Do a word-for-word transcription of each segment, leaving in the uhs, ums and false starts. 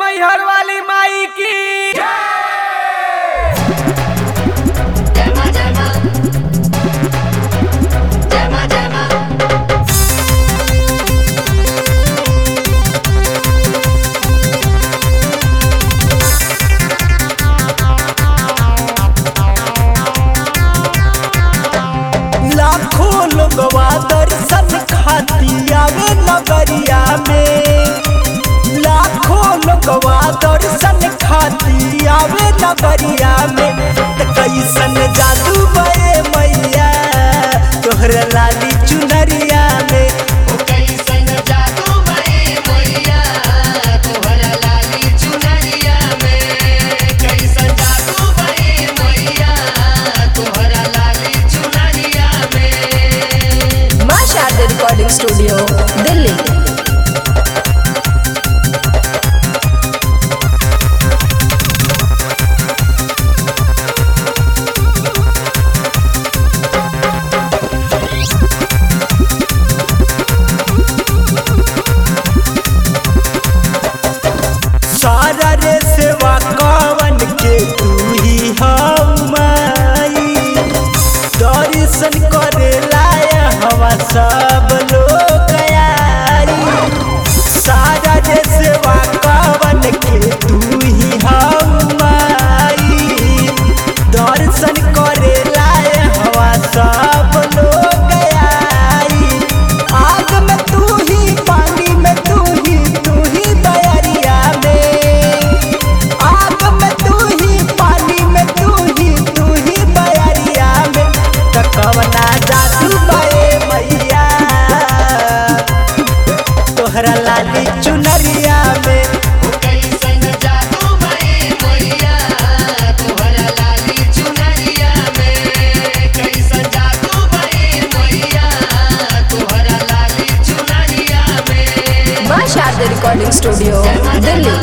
मैहर वाली माई की लाखों लोगवा दर्शन खातिर आवे नगरिया में। लाखों लोगवा दर्शन खातिर आवे नगरिया में। त कैसन जादू बे मैया तोहरा लाली चुनरिया में। ओ कैसन जादू बे मैया तोहरा लाली चुनरिया में। कैसन जादू बे मैया तोहरा लाली चुनरिया में। मां शारदा रिकॉर्डिंग स्टूडियो दिल्ली। सारा रे सेवा कवन के तू ही हम माई। दर्शन करे लाया हवा सब लोग आई। सारा रे सेवा कवन के तू ही हम माई। दर्शन करे लाया हवा सब लोग आई। आग में तू ही पानी में तू ही तू ही दयरिया में। आग में तू ही पानी में तू ही तू ही दयरिया में। त कवना जादू बे मैया तोहरा लाली चुनरिया में। ओ कैसन जादू बे मैया तोहरा लाली चुनरिया में। कैसन जादू बे मैया तोहरा लाली चुनरिया में। मां शारदा रिकॉर्डिंग स्टूडियो दिल्ली।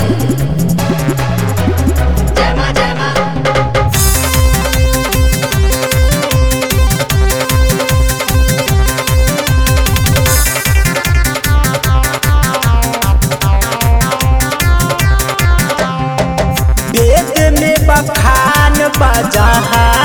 जय मां जय मां। वेद में बखान बजहान